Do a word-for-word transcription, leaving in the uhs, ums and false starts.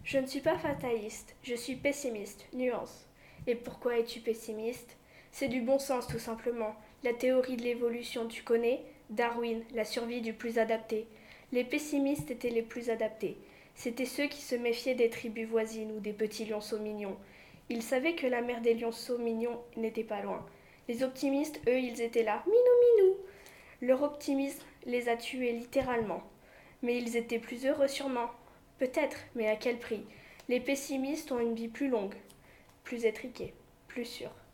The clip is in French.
Je ne suis pas fataliste, je suis pessimiste, nuance. Et pourquoi es-tu pessimiste? C'est du bon sens tout simplement. La théorie de l'évolution, tu connais? Darwin, la survie du plus adapté. Les pessimistes étaient les plus adaptés. C'étaient ceux qui se méfiaient des tribus voisines ou des petits lionceaux mignons. Ils savaient que la mère des lionceaux mignons n'était pas loin. Les optimistes, eux, ils étaient là, minou minou. Leur optimisme les a tués littéralement. Mais ils étaient plus heureux sûrement. Peut-être, mais à quel prix? Les pessimistes ont une vie plus longue, plus étriquée, plus sûre.